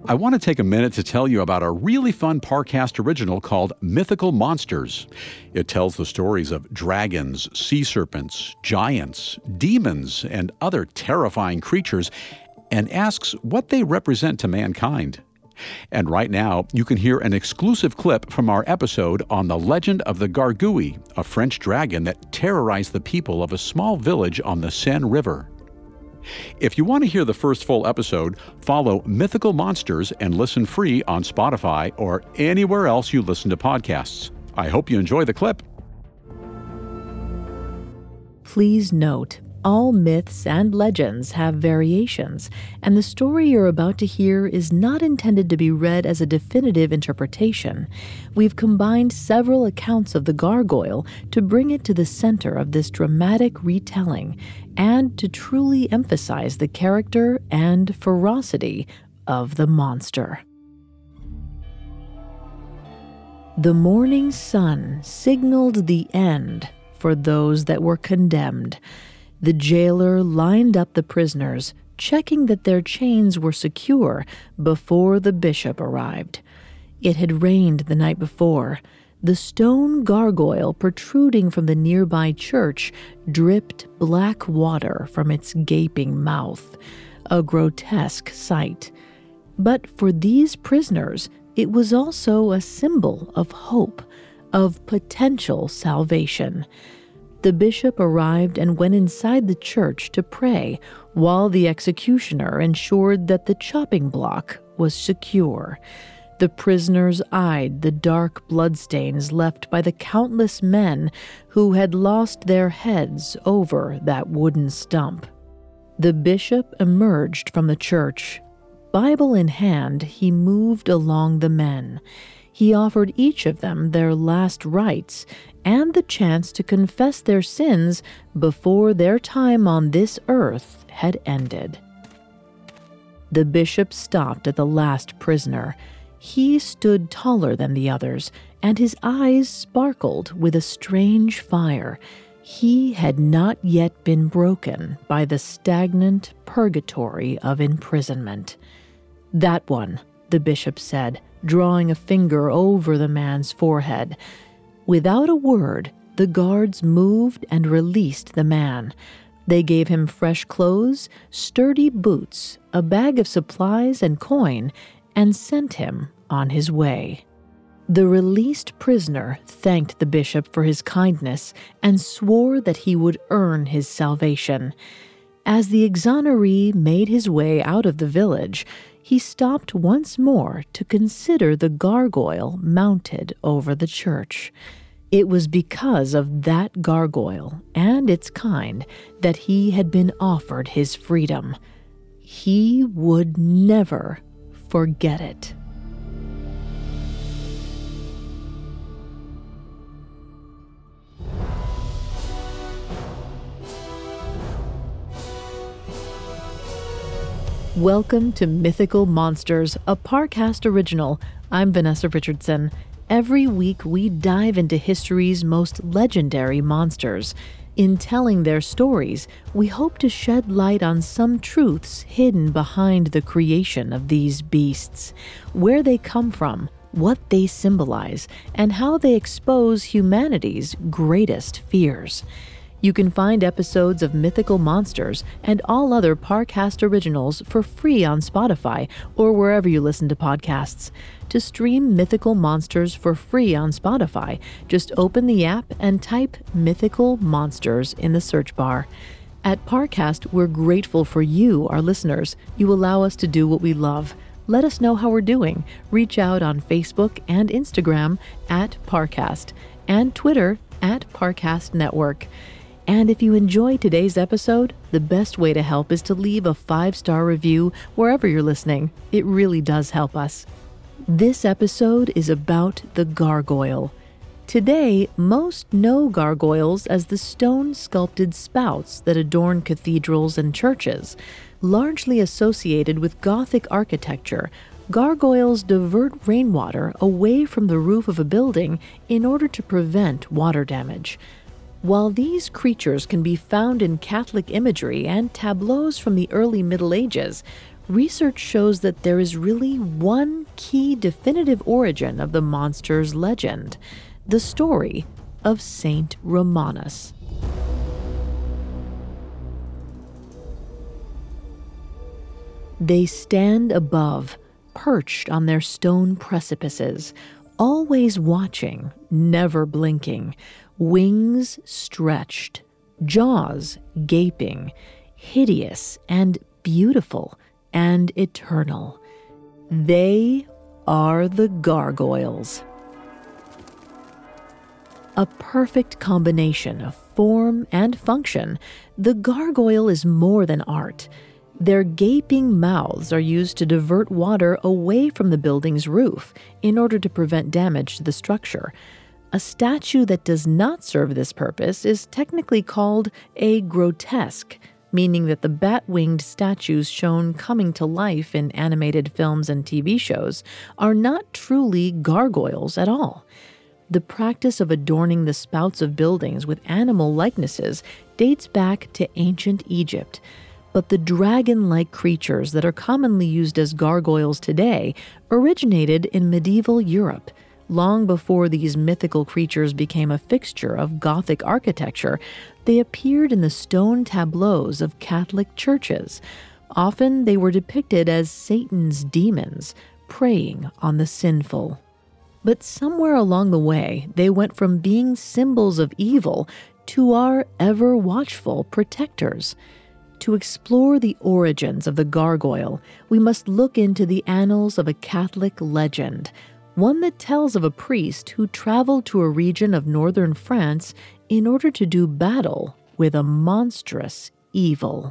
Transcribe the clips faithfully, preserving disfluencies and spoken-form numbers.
I want to take a minute to tell you about a really fun Parcast original called Mythical Monsters. It tells the stories of dragons, sea serpents, giants, demons, and other terrifying creatures, and asks what they represent to mankind. And right now, you can hear an exclusive clip from our episode on the legend of the Gargouille, a French dragon that terrorized the people of a small village on the Seine River. If you want to hear the first full episode, follow Mythical Monsters and listen free on Spotify or anywhere else you listen to podcasts. I hope you enjoy the clip. Please note, all myths and legends have variations, and the story you're about to hear is not intended to be read as a definitive interpretation. We've combined several accounts of the gargoyle to bring it to the center of this dramatic retelling and to truly emphasize the character and ferocity of the monster. The morning sun signaled the end for those that were condemned. The jailer lined up the prisoners, checking that their chains were secure before the bishop arrived. It had rained the night before. The stone gargoyle protruding from the nearby church dripped black water from its gaping mouth, a grotesque sight. But for these prisoners, it was also a symbol of hope, of potential salvation. The bishop arrived and went inside the church to pray, while the executioner ensured that the chopping block was secure. The prisoners eyed the dark bloodstains left by the countless men who had lost their heads over that wooden stump. The bishop emerged from the church. Bible in hand, he moved along the men. He offered each of them their last rites and the chance to confess their sins before their time on this earth had ended. The bishop stopped at the last prisoner. He stood taller than the others, and his eyes sparkled with a strange fire. He had not yet been broken by the stagnant purgatory of imprisonment. "That one," the bishop said, drawing a finger over the man's forehead. Without a word, the guards moved and released the man. They gave him fresh clothes, sturdy boots, a bag of supplies and coin, and sent him on his way. The released prisoner thanked the bishop for his kindness and swore that he would earn his salvation. As the exoneree made his way out of the village, he stopped once more to consider the gargoyle mounted over the church. It was because of that gargoyle and its kind that he had been offered his freedom. He would never forget it. Welcome to Mythical Monsters, a Parcast original. I'm Vanessa Richardson. Every week we dive into history's most legendary monsters. In telling their stories, we hope to shed light on some truths hidden behind the creation of these beasts, where they come from, what they symbolize, and how they expose humanity's greatest fears. You can find episodes of Mythical Monsters and all other Parcast originals for free on Spotify or wherever you listen to podcasts. To stream Mythical Monsters for free on Spotify, just open the app and type Mythical Monsters in the search bar. At Parcast, we're grateful for you, our listeners. You allow us to do what we love. Let us know how we're doing. Reach out on Facebook and Instagram at Parcast and Twitter at Parcast Network. And if you enjoy today's episode, the best way to help is to leave a five-star review wherever you're listening. It really does help us. This episode is about the gargoyle. Today, most know gargoyles as the stone-sculpted spouts that adorn cathedrals and churches. Largely associated with Gothic architecture, gargoyles divert rainwater away from the roof of a building in order to prevent water damage. While these creatures can be found in Catholic imagery and tableaus from the early Middle Ages, research shows that there is really one key definitive origin of the monster's legend: the story of Saint Romanus. They stand above, perched on their stone precipices, always watching, never blinking, wings stretched, jaws gaping, hideous and beautiful and eternal. They are the gargoyles. A perfect combination of form and function, the gargoyle is more than art. Their gaping mouths are used to divert water away from the building's roof in order to prevent damage to the structure. A statue that does not serve this purpose is technically called a grotesque, meaning that the bat-winged statues shown coming to life in animated films and T V shows are not truly gargoyles at all. The practice of adorning the spouts of buildings with animal likenesses dates back to ancient Egypt, but the dragon-like creatures that are commonly used as gargoyles today originated in medieval Europe. Long before these mythical creatures became a fixture of Gothic architecture, they appeared in the stone tableaus of Catholic churches. Often they were depicted as Satan's demons, preying on the sinful. But somewhere along the way, they went from being symbols of evil to our ever-watchful protectors. To explore the origins of the gargoyle, we must look into the annals of a Catholic legend, one that tells of a priest who traveled to a region of northern France in order to do battle with a monstrous evil.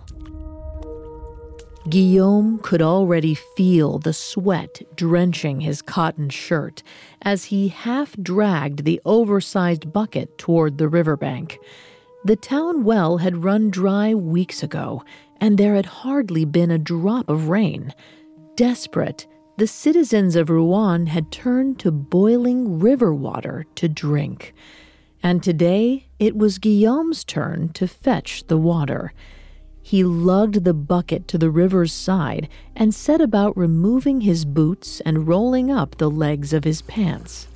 Guillaume could already feel the sweat drenching his cotton shirt as he half-dragged the oversized bucket toward the riverbank. The town well had run dry weeks ago, and there had hardly been a drop of rain. Desperate, the citizens of Rouen had turned to boiling river water to drink. And today, it was Guillaume's turn to fetch the water. He lugged the bucket to the river's side and set about removing his boots and rolling up the legs of his pants.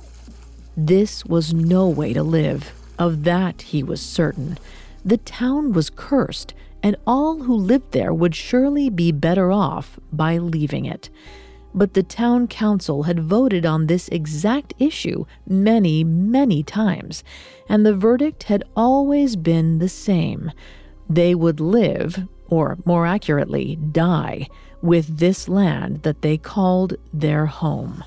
This was no way to live. Of that he was certain. The town was cursed, and all who lived there would surely be better off by leaving it. But the town council had voted on this exact issue many, many times, and the verdict had always been the same. They would live, or more accurately, die, with this land that they called their home.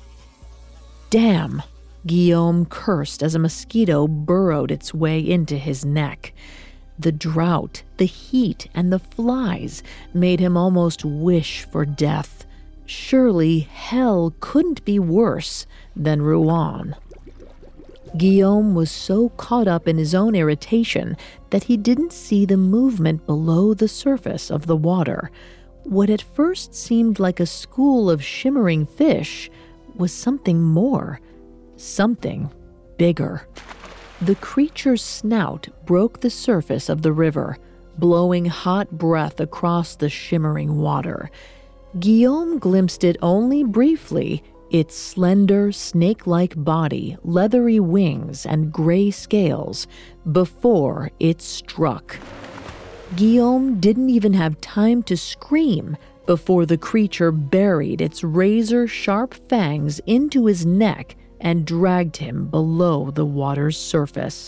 Damn! Guillaume cursed as a mosquito burrowed its way into his neck. The drought, the heat, and the flies made him almost wish for death. Surely hell couldn't be worse than Rouen. Guillaume was so caught up in his own irritation that he didn't see the movement below the surface of the water. What at first seemed like a school of shimmering fish was something more. Something bigger. The creature's snout broke the surface of the river, blowing hot breath across the shimmering water. Guillaume glimpsed it only briefly, its slender, snake-like body, leathery wings, and gray scales, before it struck. Guillaume didn't even have time to scream before the creature buried its razor-sharp fangs into his neck and dragged him below the water's surface.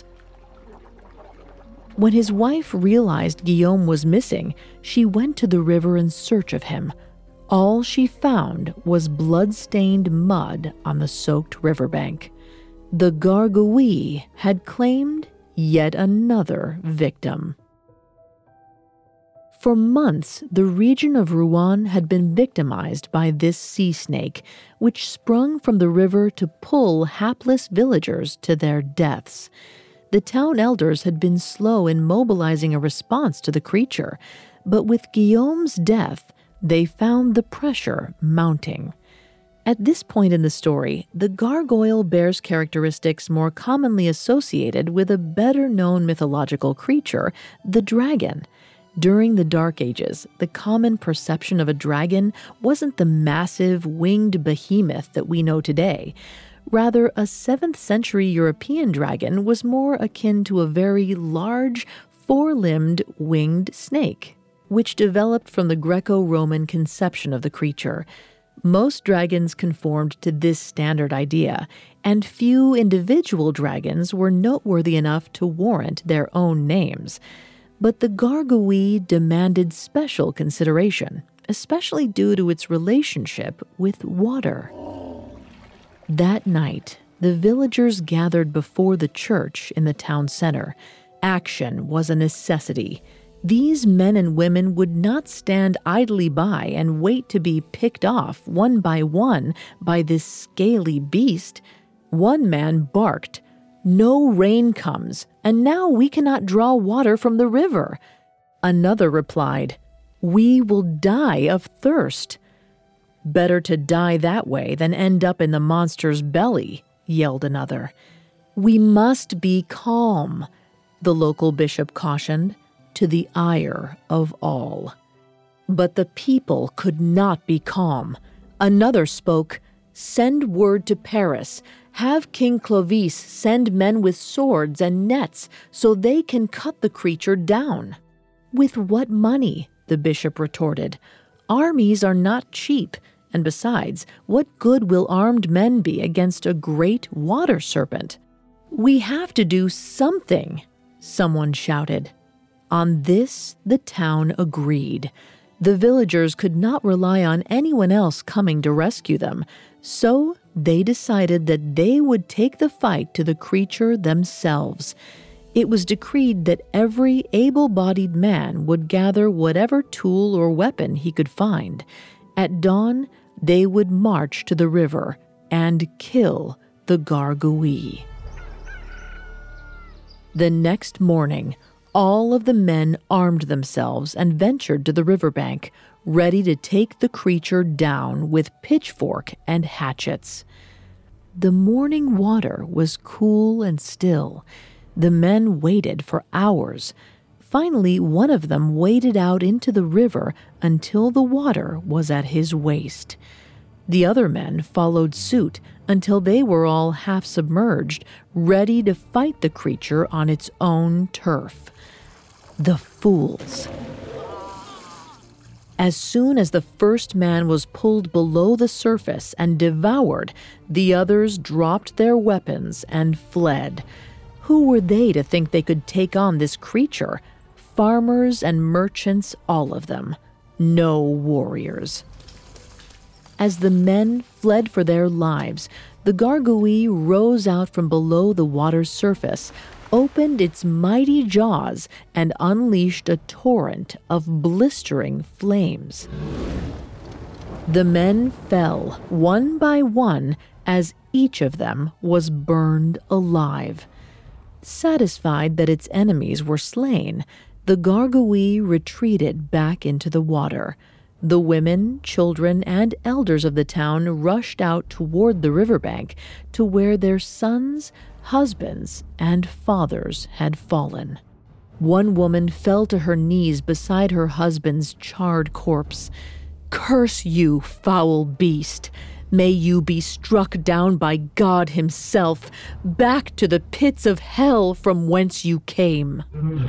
When his wife realized Guillaume was missing, she went to the river in search of him. All she found was blood-stained mud on the soaked riverbank. The gargouille had claimed yet another victim. For months, the region of Rouen had been victimized by this sea snake, which sprung from the river to pull hapless villagers to their deaths. The town elders had been slow in mobilizing a response to the creature, but with Guillaume's death, they found the pressure mounting. At this point in the story, the gargoyle bears characteristics more commonly associated with a better-known mythological creature, the dragon. During the Dark Ages, the common perception of a dragon wasn't the massive, winged behemoth that we know today. Rather, a seventh century European dragon was more akin to a very large, four-limbed, winged snake, which developed from the Greco-Roman conception of the creature. Most dragons conformed to this standard idea, and few individual dragons were noteworthy enough to warrant their own names. But the Gargouille demanded special consideration, especially due to its relationship with water. That night, the villagers gathered before the church in the town center. Action was a necessity. These men and women would not stand idly by and wait to be picked off one by one by this scaly beast. One man barked, "No rain comes, and now we cannot draw water from the river." Another replied, "We will die of thirst." "Better to die that way than end up in the monster's belly," yelled another. "We must be calm," the local bishop cautioned, to the ire of all. But the people could not be calm. Another spoke, "Send word to Paris. Have King Clovis send men with swords and nets so they can cut the creature down." "With what money?" the bishop retorted. "Armies are not cheap. And besides, what good will armed men be against a great water serpent?" "We have to do something," someone shouted. On this, the town agreed. The villagers could not rely on anyone else coming to rescue them, so they decided that they would take the fight to the creature themselves. It was decreed that every able-bodied man would gather whatever tool or weapon he could find. At dawn, they would march to the river and kill the Gargouille. The next morning, all of the men armed themselves and ventured to the riverbank, ready to take the creature down with pitchfork and hatchets. The morning water was cool and still. The men waited for hours. Finally, one of them waded out into the river until the water was at his waist. The other men followed suit until they were all half submerged, ready to fight the creature on its own turf. The fools. As soon as the first man was pulled below the surface and devoured, the others dropped their weapons and fled. Who were they to think they could take on this creature? Farmers and merchants, all of them. No warriors. As the men fled for their lives, the Gargouille rose out from below the water's surface, opened its mighty jaws, and unleashed a torrent of blistering flames. The men fell, one by one, as each of them was burned alive. Satisfied that its enemies were slain, the Gargouille retreated back into the water. The women, children, and elders of the town rushed out toward the riverbank to where their sons, husbands, and fathers had fallen. One woman fell to her knees beside her husband's charred corpse. "Curse you, foul beast! May you be struck down by God himself, back to the pits of hell from whence you came."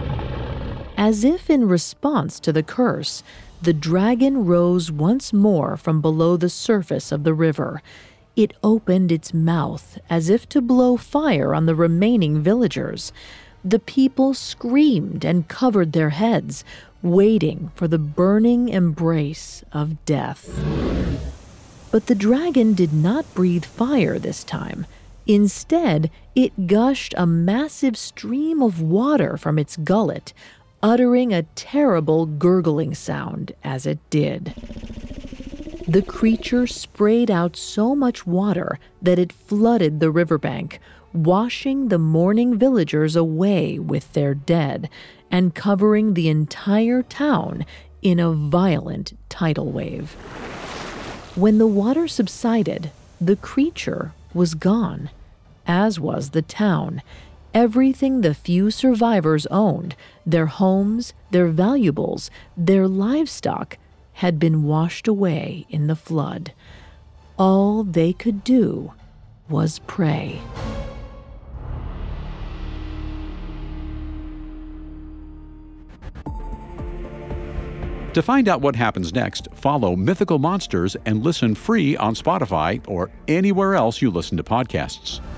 As if in response to the curse, the dragon rose once more from below the surface of the river. It opened its mouth as if to blow fire on the remaining villagers. The people screamed and covered their heads, waiting for the burning embrace of death. But the dragon did not breathe fire this time. Instead, it gushed a massive stream of water from its gullet, uttering a terrible gurgling sound as it did. The creature sprayed out so much water that it flooded the riverbank, washing the mourning villagers away with their dead and covering the entire town in a violent tidal wave. When the water subsided, the creature was gone, as was the town. Everything the few survivors owned, their homes, their valuables, their livestock, had been washed away in the flood. All they could do was pray. To find out what happens next, follow Mythical Monsters and listen free on Spotify or anywhere else you listen to podcasts.